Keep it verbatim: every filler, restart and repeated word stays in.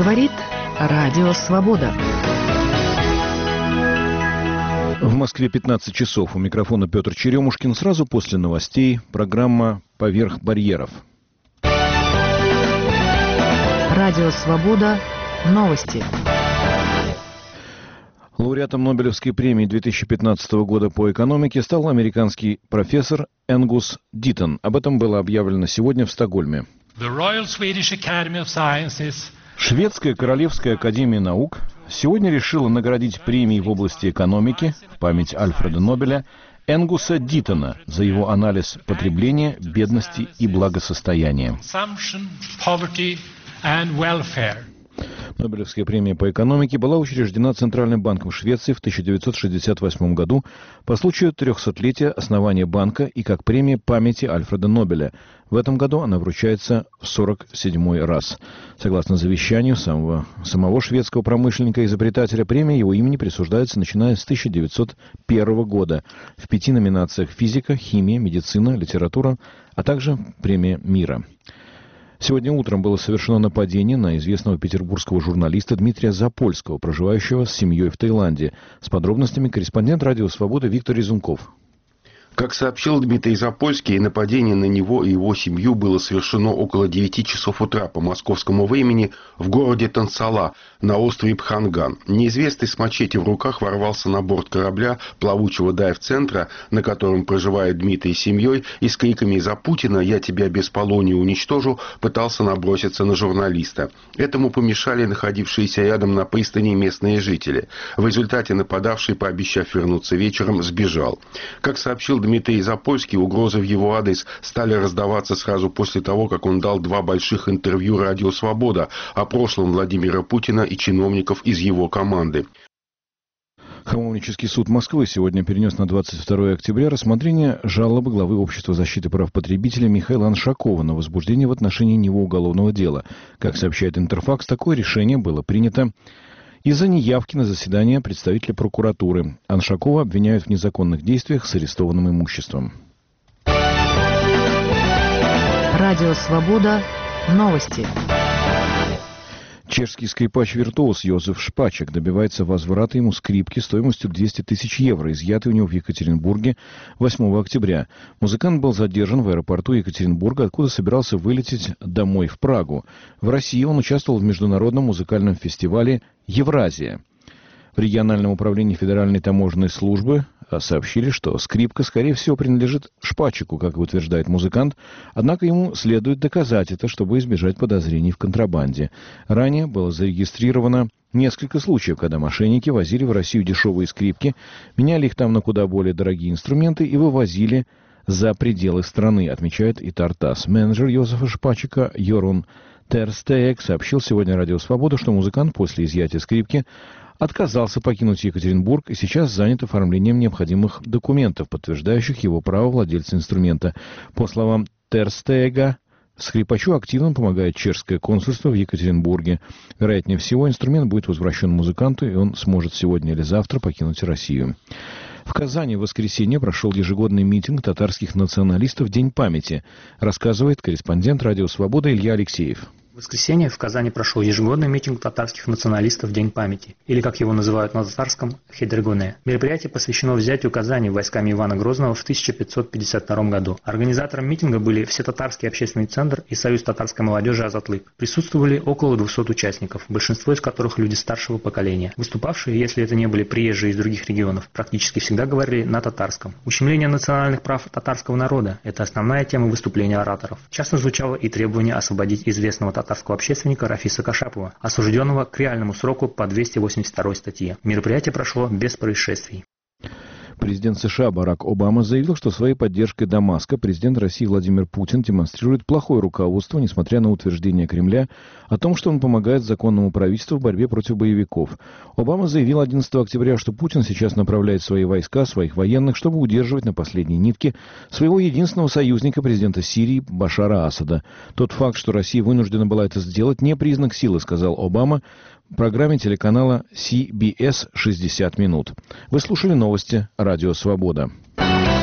Говорит Радио Свобода. В Москве пятнадцать часов. У микрофона Петр Черемушкин. Сразу после новостей программа «Поверх барьеров». Радио Свобода. Новости. Лауреатом Нобелевской премии две тысячи пятнадцатого года по экономике стал американский профессор Энгус Диттон. Об этом было объявлено сегодня в Стокгольме. Шведская Королевская академия наук сегодня решила наградить премией в области экономики в память Альфреда Нобеля Энгуса Диттона за его анализ потребления, бедности и благосостояния. Нобелевская премия по экономике была учреждена Центральным банком Швеции в тысяча девятьсот шестьдесят восьмом году по случаю трехсотлетия основания банка и как премия памяти Альфреда Нобеля. В этом году она вручается в сорок седьмой раз. Согласно завещанию самого, самого шведского промышленника-изобретателя, премия его имени присуждается начиная с тысяча девятьсот первого года в пяти номинациях: физика, химия, медицина, литература, а также премия мира. Сегодня утром было совершено нападение на известного петербургского журналиста Дмитрия Запольского, проживающего с семьей в Таиланде. С подробностями корреспондент «Радио Свобода» Виктор Резунков. Как сообщил Дмитрий Запольский, нападение на него и его семью было совершено около девяти часов утра по московскому времени в городе Тансала на острове Пханган. Неизвестный с мачете в руках ворвался на борт корабля плавучего дайв-центра, на котором проживает Дмитрий с семьей, и с криками «За Путина! Я тебя без полонии уничтожу!» пытался наброситься на журналиста. Этому помешали находившиеся рядом на пристани местные жители. В результате нападавший, пообещав вернуться вечером, сбежал. Как сообщил Дмитрий Запольский, угрозы в его адрес стали раздаваться сразу после того, как он дал два больших интервью «Радио Свобода» о прошлом Владимира Путина и чиновников из его команды. Хамовнический суд Москвы сегодня перенес на двадцать второе октября рассмотрение жалобы главы Общества защиты прав потребителей Михаила Аншакова на возбуждение в отношении него уголовного дела. Как сообщает Интерфакс, такое решение было принято из-за неявки на заседание представителя прокуратуры. Аншакова обвиняют в незаконных действиях с арестованным имуществом. Радио Свобода. Новости. Чешский скрипач-виртуоз Йозеф Шпачек добивается возврата ему скрипки стоимостью двести тысяч евро, изъятой у него в Екатеринбурге восьмого октября. Музыкант был задержан в аэропорту Екатеринбурга, откуда собирался вылететь домой в Прагу. В России он участвовал в международном музыкальном фестивале «Евразия». В региональном управлении Федеральной таможенной службы сообщили, что скрипка, скорее всего, принадлежит Шпачеку, как утверждает музыкант, однако ему следует доказать это, чтобы избежать подозрений в контрабанде. Ранее было зарегистрировано несколько случаев, когда мошенники возили в Россию дешевые скрипки, меняли их там на куда более дорогие инструменты и вывозили за пределы страны, отмечает и Тартас. Менеджер Йозефа Шпачека Йорун Терстеек сообщил сегодня Радио Свобода, что музыкант после изъятия скрипки отказался покинуть Екатеринбург и сейчас занят оформлением необходимых документов, подтверждающих его право владельца инструмента. По словам Терстега, скрипачу активно помогает чешское консульство в Екатеринбурге. Вероятнее всего, инструмент будет возвращен музыканту, и он сможет сегодня или завтра покинуть Россию. В Казани в воскресенье прошел ежегодный митинг татарских националистов «День памяти», рассказывает корреспондент «Радио Свобода» Илья Алексеев. В воскресенье в Казани прошел ежегодный митинг татарских националистов «День памяти», или, как его называют на татарском, «Хедергуне». Мероприятие посвящено взятию Казани войсками Ивана Грозного в тысяча пятьсот пятьдесят втором году. Организатором митинга были Всетатарский общественный центр и Союз татарской молодежи «Азатлык». Присутствовали около двухсот участников, большинство из которых люди старшего поколения. Выступавшие, если это не были приезжие из других регионов, практически всегда говорили на татарском. Ущемление национальных прав татарского народа – это основная тема выступления ораторов. Часто звучало и требование освободить известного татарского общественника Рафиса Кашапова, осужденного к реальному сроку по двести восемьдесят второй статье. Мероприятие прошло без происшествий. Президент США Барак Обама заявил, что своей поддержкой Дамаска президент России Владимир Путин демонстрирует плохое руководство, несмотря на утверждение Кремля о том, что он помогает законному правительству в борьбе против боевиков. Обама заявил одиннадцатого октября, что Путин сейчас направляет свои войска, своих военных, чтобы удерживать на последней нитке своего единственного союзника, президента Сирии Башара Асада. Тот факт, что Россия вынуждена была это сделать, не признак силы, сказал Обама в программе телеканала си би эс «шестьдесят минут». Вы слушали новости «Радио Свобода».